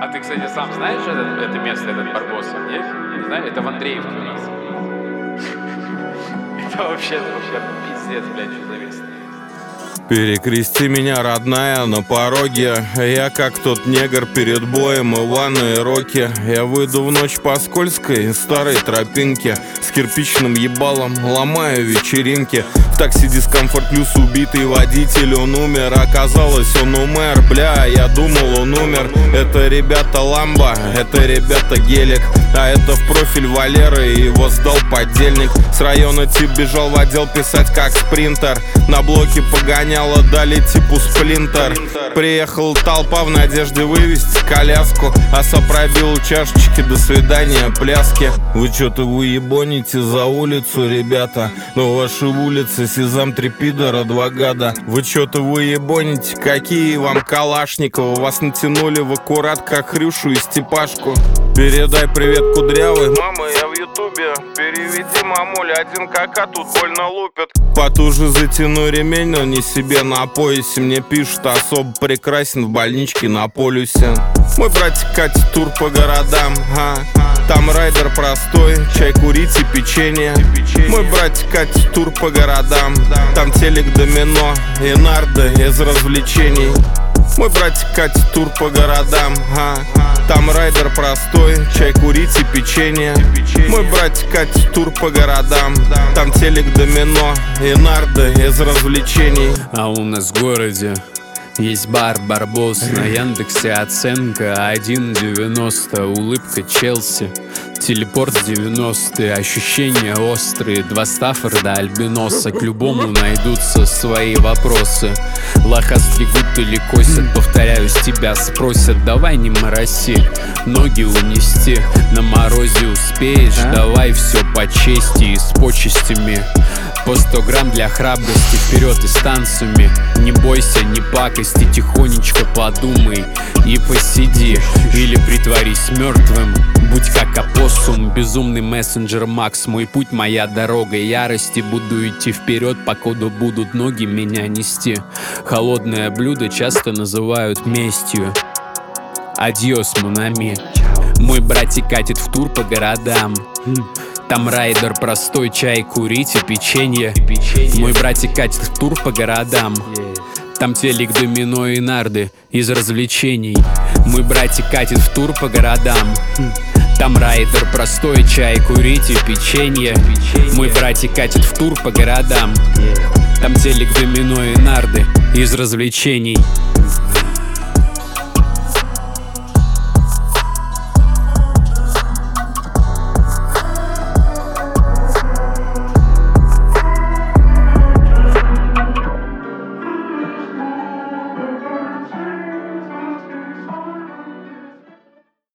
А ты, кстати, сам знаешь это место, этот Барбос? Нет? Не знаю, это в Андреевке у нас. Это вообще пиздец, блядь, что за место. Перекрести меня, родная, на пороге. Я как тот негр перед боем Ивана и Рокки. Я выйду в ночь по скользкой старой тропинке, с кирпичным ебалом ломаю вечеринки. В такси дискомфорт плюс убитый водитель, он умер. Оказалось, он умер, бля, я думал, он умер. Это ребята Ламбо, это ребята Гелик, а это в профиль Валеры, и его сдал подельник. С района тип бежал в отдел писать как спринтер. На блоке погоняло, дали типу сплинтер. Приехал толпа в надежде вывести коляску, Аса пробил чашечки, до свидания, пляски. Вы чё-то выебоните за улицу, ребята, но ваши улицы сезам 3 пидора 2 гада. Вы чё-то выебоните, какие вам Калашникова, вас натянули в аккурат как Хрюшу и Степашку. Передай привет кудрявый. Мама, я в ютубе. Переведи, мамуля, 1 кака тут больно лупит. Потуже затяну ремень, но не себе на поясе. Мне пишут, особо прекрасен в больничке на полюсе. Мой братик катит тур по городам, там райдер простой, чай курить и печенье. Мой братик катит тур по городам, там телек, домино и нарды из развлечений. Мой братик катит тур по городам, там райдер простой, чай курить и печенье. Мой братик катит тур по городам, там телек, домино и нарды из развлечений. А у нас в городе есть бар Барбос, на Яндексе оценка 1,90, улыбка Челси, телепорт 90-е, ощущения острые, 2 Стаффорда альбиноса, к любому найдутся свои вопросы. Лоха стригут или косят, повторяюсь, тебя спросят, давай не мороси, ноги унести, на морозе успеешь, давай все по чести и с почестями. По 100 грамм для храбрости, вперед и с танцами. Не бойся, не пакости, тихонечко подумай и посиди. Или притворись мертвым, будь как опоссум. Безумный мессенджер Макс, мой путь, моя дорога ярости. Буду идти вперед, покуда будут ноги меня нести. Холодное блюдо часто называют местью. Адьос, монами. Мой братик катит в тур по городам, там райдер простой, чай курить и печенье. Мой братик катит в тур по городам, там телек, домино и нарды из развлечений. Мой братик катит в тур по городам, там райдер простой, чай курить и печенье. Мой братик катит в тур по городам, там телек, домино и нарды из развлечений.